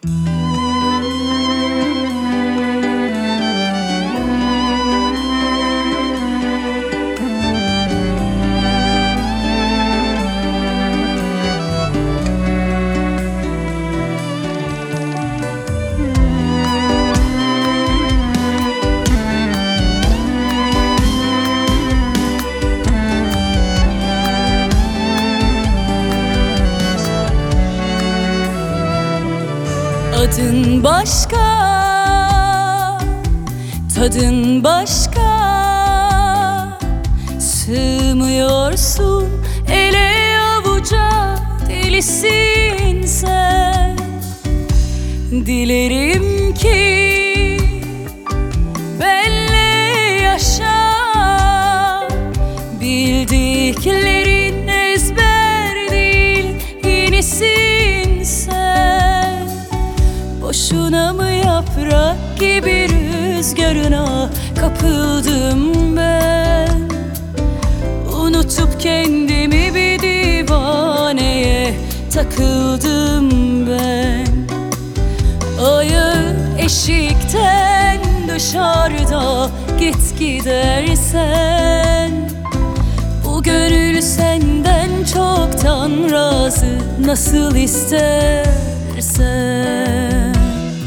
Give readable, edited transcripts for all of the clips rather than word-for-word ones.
Adın başka, tadın başka. Sığmıyorsun ele avuca, delisin sen. Dilerim ki benle yaşa, bildiklerin ezber değil, yenisin sen. Boşuna mı yaprak gibi rüzgarına kapıldım ben? Unutup kendimi bir divaneye takıldım ben. Ayağı eşikten dışarıda, git gidersen. Bu gönül senden çoktan razı, nasıl istersen.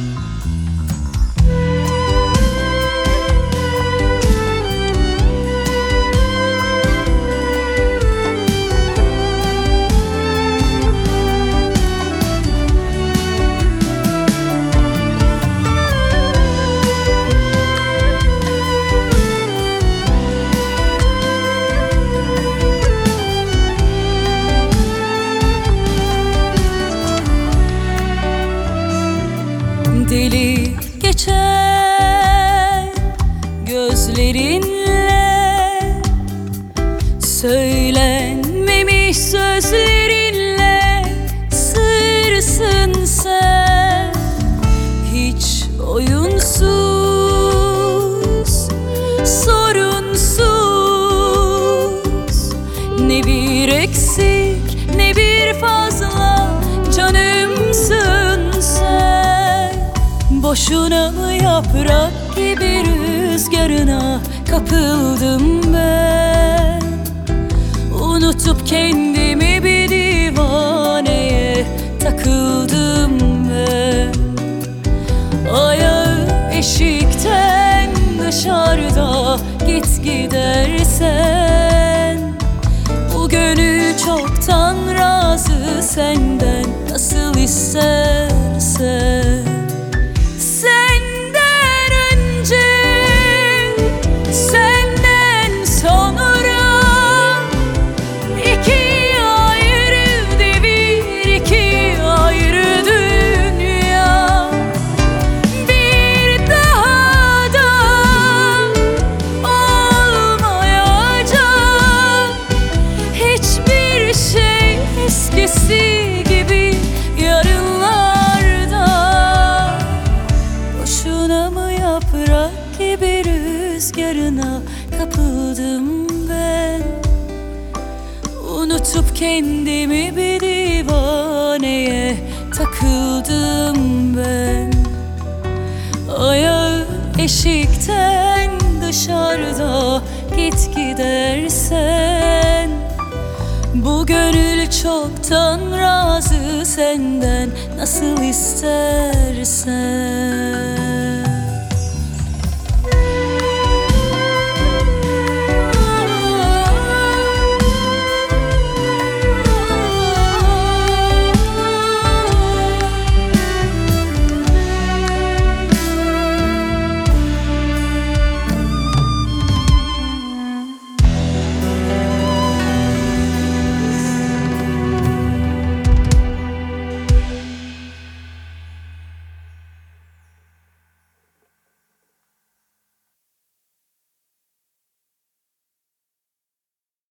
Deli geçer gözlerinle, söylenmemiş sözlerinle sırsın sen. Hiç oyunsuz, sorunsuz, ne bir eksik ne bir fazla canımsın sen. Boşuna mı yaprak gibi rüzgarına kapıldım ben? Unutup kendimi bir divaneye takıldım ben. Ayağı eşikten dışarıda, git gidersen. Bu gönül çoktan razı senden, nasıl istersen. Eskisi gibi yarınlarda. Boşuna mı yaprak gibi rüzgarına kapıldım ben? Unutup kendimi bir divaneye takıldım ben. Ayağı eşikten dışarıda, git gidersen. Bu gönül çoktan razı senden, nasıl istersen.